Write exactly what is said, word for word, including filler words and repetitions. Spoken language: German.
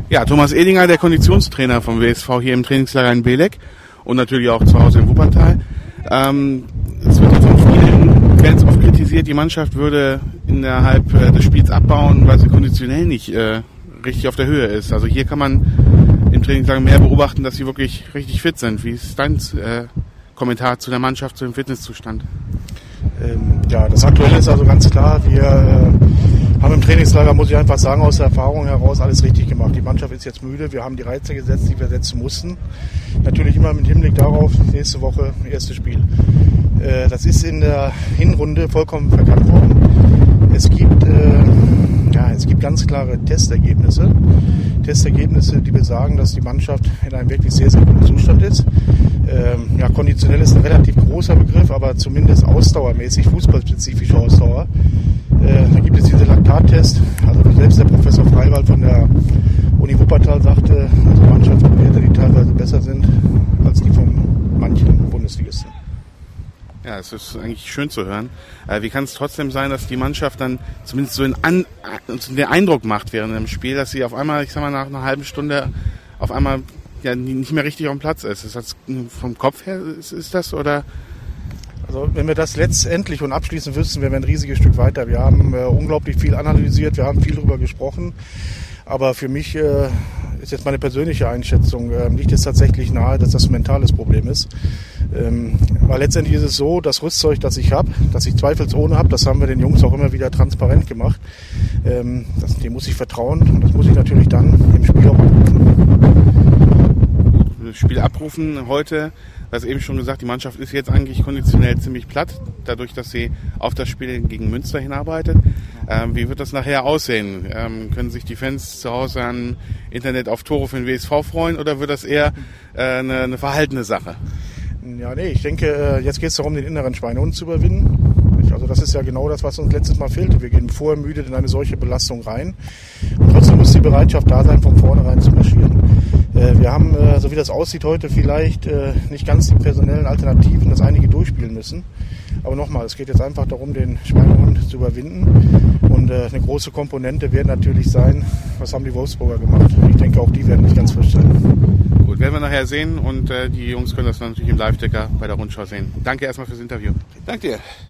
Ja, Thomas Edinger, der Konditionstrainer vom W S V hier im Trainingslager in Beelek und natürlich auch zu Hause in Wuppertal. Ähm, es wird von vielen Fans oft kritisiert, die Mannschaft würde innerhalb äh, des Spiels abbauen, weil sie konditionell nicht äh, richtig auf der Höhe ist. Also hier kann man im Trainingslager mehr beobachten, dass sie wirklich richtig fit sind. Wie ist dein äh, Kommentar zu der Mannschaft, zu dem Fitnesszustand? Ähm, ja, das Aktuelle ist also ganz klar, wir äh, haben im Trainingslager, muss ich einfach sagen, aus der Erfahrung heraus alles richtig gemacht. Die Mannschaft ist jetzt müde, wir haben die Reize gesetzt, die wir setzen mussten. Natürlich immer mit Hinblick darauf, nächste Woche erstes Spiel. Äh, das ist in der Hinrunde vollkommen verkannt worden. Es gibt, äh, ja, es gibt ganz klare Testergebnisse. Testergebnisse, die besagen, dass die Mannschaft in einem wirklich sehr, sehr guten Zustand ist. Ähm, ja, konditionell ist ein relativ großer Begriff, aber zumindest ausdauermäßig, fußballspezifische Ausdauer. Äh, da gibt es diese Laktattest. Also selbst der Professor Freiwald von der Uni Wuppertal sagte, also Mannschaftswerte, die teilweise besser sind als die von manchen Bundesligisten. Ja, es ist eigentlich schön zu hören. Äh, wie kann es trotzdem sein, dass die Mannschaft dann zumindest so einen, An- äh, den Eindruck macht während dem Spiel, dass sie auf einmal, ich sag mal, nach einer halben Stunde auf einmal ja nicht mehr richtig auf dem Platz ist? Ist das vom Kopf her, ist, ist das, oder? Also wenn wir das letztendlich und abschließend wüssten, wären wir ein riesiges Stück weiter. Wir haben äh, unglaublich viel analysiert, wir haben viel darüber gesprochen. Aber für mich äh, ist jetzt meine persönliche Einschätzung, äh, liegt es tatsächlich nahe, dass das ein mentales Problem ist. Ähm, weil letztendlich ist es so, das Rüstzeug, das ich habe, das ich zweifelsohne habe, das haben wir den Jungs auch immer wieder transparent gemacht. Ähm, das, dem muss ich vertrauen und das muss ich natürlich dann im Spiel auch abrufen. Das Spiel abrufen heute, du hast eben schon gesagt, die Mannschaft ist jetzt eigentlich konditionell ziemlich platt, dadurch, dass sie auf das Spiel gegen Münster hinarbeitet. Ähm, wie wird das nachher aussehen? Ähm, können sich die Fans zu Hause am Internet auf Tore für den W S V freuen oder wird das eher äh, eine, eine verhaltene Sache? Ja, nee, ich denke, jetzt geht es darum, den inneren Schweinehund zu überwinden. Also das ist ja genau das, was uns letztes Mal fehlte. Wir gehen vorermüdet in eine solche Belastung rein. Und trotzdem muss die Bereitschaft da sein, von vornherein zu marschieren. Wir haben, so wie das aussieht heute, vielleicht nicht ganz die personellen Alternativen, dass einige durchspielen müssen. Aber nochmal, es geht jetzt einfach darum, den Schweinehund zu überwinden. Und eine große Komponente wird natürlich sein, was haben die Wolfsburger gemacht. Ich denke, auch die werden nicht ganz frisch sein. Gut, werden wir nachher sehen und äh, die Jungs können das dann natürlich im Live-Ticker bei der Rundschau sehen. Danke erstmal fürs Interview. Danke dir.